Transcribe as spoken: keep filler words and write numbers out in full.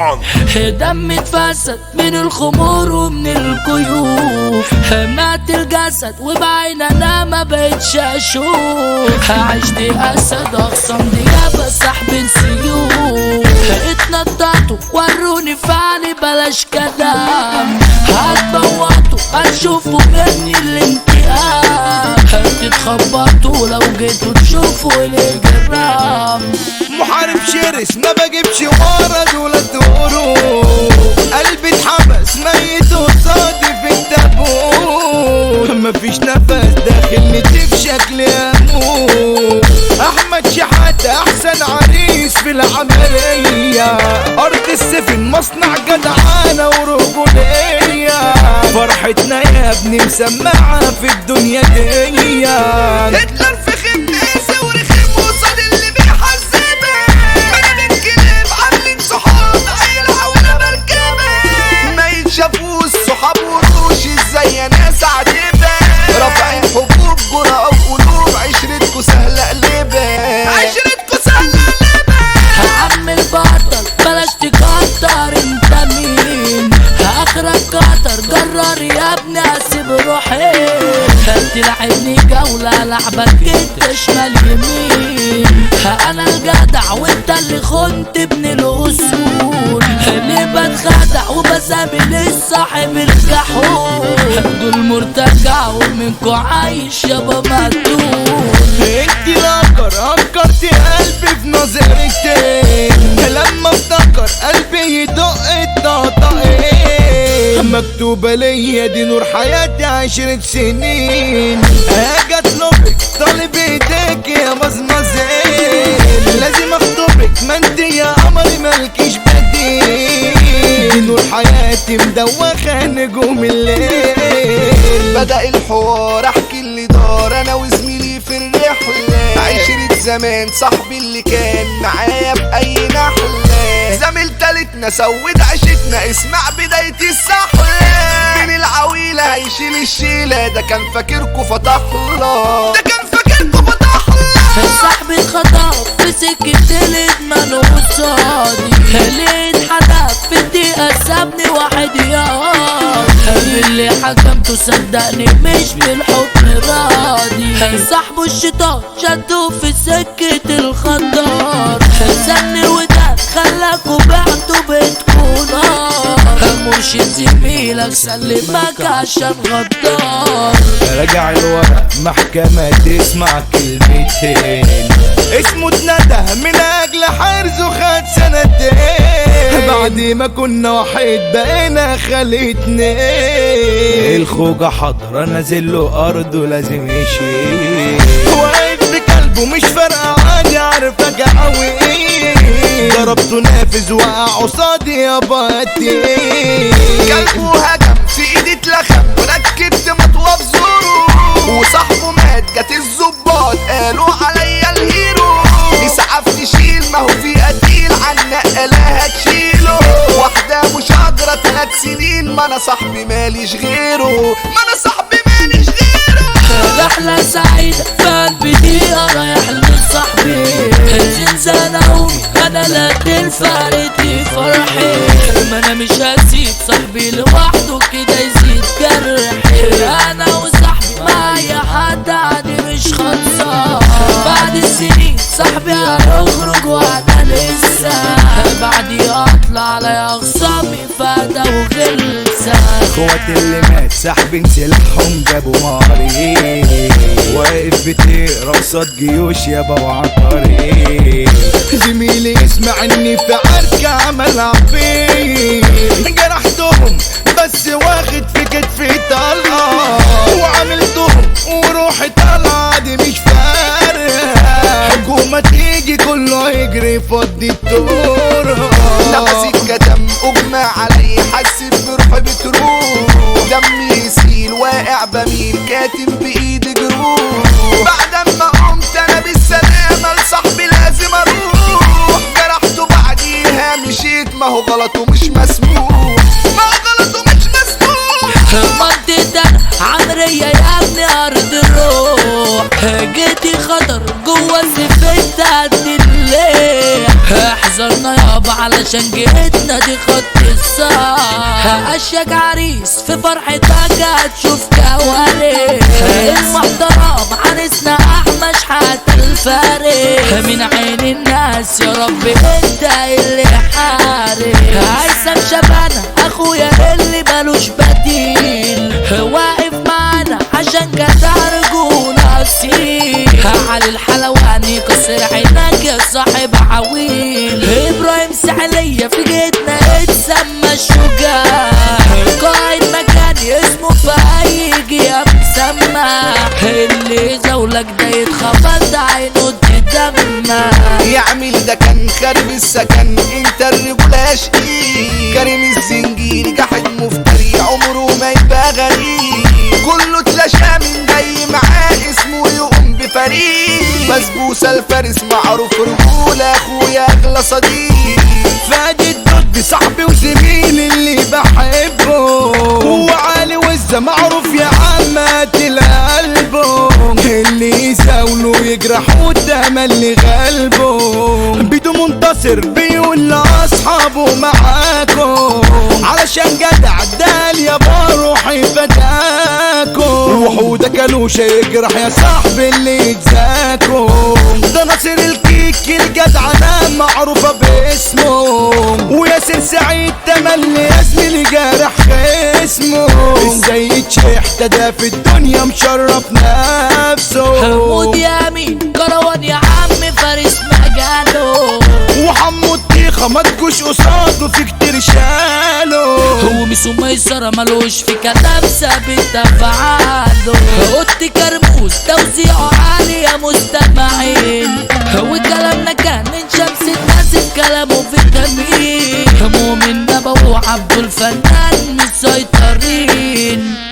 طبعا. دم اتفسد من الخمور ومن الكيوف، مات الجسد وبعين انا ما بقتش اشوف. عشت اسد اخصم ديابة سحب سيوف، اتنططوا وروني فعلي بلاش كلام. هتبوطوا هتشوفوا مني الانتقام، هتتخبطوا لو جيتوا تشوفوا الجرام. محارب شرس ما بجيبش ورا دول الدورو، قلبي اتحبس ميت قصادي في التابوت. مفيش نفس داخلني في شكل اموت. احمد شحاتة احسن عريس في العملية، ارض السفن مصنع جدعانة ورجولية. فرحتنا يا ابني مسمعة في الدنيا دي. هتلر في خميس ورخم وصاد اللي بيحذبه، انا بنكلم عاملين صحاب عيلة ولا مركبة. ما يتشافوش صحاب وروش ازاي ناس عجيبة، رافعين حبوب جرأة وقلوب. عشرتكوا سهلة قلبة، عشرتكوا سهلة قلبة. عم البطل بلاش تكتر انت مين، اخرك كتر جرار يا ابني اسيب روحي. تلعبني جولة لعبك انت شمال يمين، انا الجدع وانت اللي خنت ابن الاصول. اللي بتخدع وبسامي الصاحب الجحود، دول مرتجع ومنكو عايش يابا مقتول. انتي الانكر انكرتي قلبي في نظرتين، لما افتكر قلبي يدق الطقطقين. مكتوبة ليا دي نور حياتي عشرة سنين، هاجي اطلبك طالب ايديك يا مزمزين. لازم اخطبك ما انت يا قمري مالكيش بديل. دي نور حياتي مدوخة نجوم الليل. بدأ الحوار احكي اللي دار انا وزميلي في الرحلة. عشرة زمان صاحبي اللي كان معايا بأي نحلة، زميل تالتنا سود عشتنا اسمع بداية السحلة. من العويلة هيشيل الشيلة، ده كان فاكركوا فتح الله، ده كان فاكركوا فتح الله. صاحبي اتخطف في سكة الادمان قصادي، لقيت حدف في الدقيقة سابني واحد ياض. اللي حكمته صدقني مش بالحكم راضي، صاحبه الشيطان شدوه في سكة الخطر. سن وده خلاكوا بعتوا بتكون نار، مرشد زميلك سلمك عشان غدار. راجع الورق محكمة تسمع كلمتين، اسمه اتندى من اجل حرزه خد سنتين. بعد ما كنا واحد بقينا خليتني، الخوجة حضرة نازل له ارضه لازم يشيل. واقف بقلبه مش فارقة عادي عارفك قوي، ضربته نافذ وقع قصادي يا باتي. قلبه هجم في ايدي اتلخم وركبت مطوى بزوره، وصاحبه مات جت الظباط قالوا عليا الهيرو. يسعف تشيل ما هو في قتيل عنا الاها تشيله، واحدة مش قادرة تلات سنين. ما انا صاحبي ماليش غيره، ما انا صاحبي ماليش غيره. رحلة سعيدة في قلبي دقيقة رايح لصاحبي. زنزانة أمي أنا لقيت الفارتي فرحي، ما أنا مش هسيب صاحبي لوحده كده يزيد جرحي. أنا وصاحبي معايا حد عادي مش خلصان، بعد السنين صاحبي هنخرج وأنا لسه. بعدي أطلع على أخصامي فدا وغلسة. اخواتي اللي مات سحبين سلاحهم جابوا ماري، واقف بتقرا قصاد جيوش يابا وعطاري. زميلي اسمع اني في عركة عمل عفيه، جرحتهم بس واخد في كتفي طلقة، وعملتهم وروحي طالعة دي مش فارقة. حكومة تيجي كله يجري فضي الطرق. نفسي اتكتم اغمى علي حاسس بروحي بتروح، دمي يسيل واقع بميل كاتم بايدي جروح. بعد ما قمت انا بالسلامة لصاحبي لازم اروح، جرحته بعديها مشيت ما هو غلطه مش مسموح، ما هو غلطه مش مسموح. منطقة عمرية يا ابني ارض الروح، جيتي خطر جوا الزفت قد الليل. احذرنا يابا صعب علشان جيتنا دي خط الصعب. اشيك عريس في فرحتك هتشوف كواليس، المحترم عريسنا احمد حتى الفارس، من عين الناس يا رب انت اللي حارس. هيثم شبانة اخويا اللي ملوش بديل، واقف معانا عشان كده رجولة اصيل. علي الحلواني كسر عينك يا صاحب عويل، ابراهيم سحلية في جيتنا اتسمى الشجاع، قائد مكاني اسمه في اي جهة مسمى، اللي زولك ده يتخبط عينه تدمع. يعمل ده كان خارب السكن انت الرجولة شقيق، كريم الزنجيري جاحد مفتري عمره ما يبقى غريب، كله اتلاشى من جاي معاه اسمه يقوم بفريق. بسبوسة الفارس معروف رجولة اخويا اغلى صديق، فادي الضد صاحبي وزميلي اللي بحبه، هو علي وزة معروف يا عمات القلبه، اللي يزاوله يجرحوا الدم اللي غلبه، بيدو منتصر بيقول لاصحابه معاكم علشان جدع الدال يا بروحي فداكم، وحودة كالوشة يجرح يا صاحبي اللي يجزاكم، ده ناصر الكيك الجدع انا معروفة باسمه، وياسر سعيد تملي يا زميلي جارح اسمه، السيد شيحتة ده في الدنيا مشرف نفسه، حمود يامين كروان يا عم فارس مجاله، وحمود تيخة ما تجوش قصاده في كتير شاله، هو ميسو ميسرة ملوش في كلام ثابت افعاله، اوضتي كرموز توزيعه عالي يا مستمعين، وكلامنا كان من شمس الناس كلامه فيتامين، مؤمن نبوي عبد الفنان مسيطرين.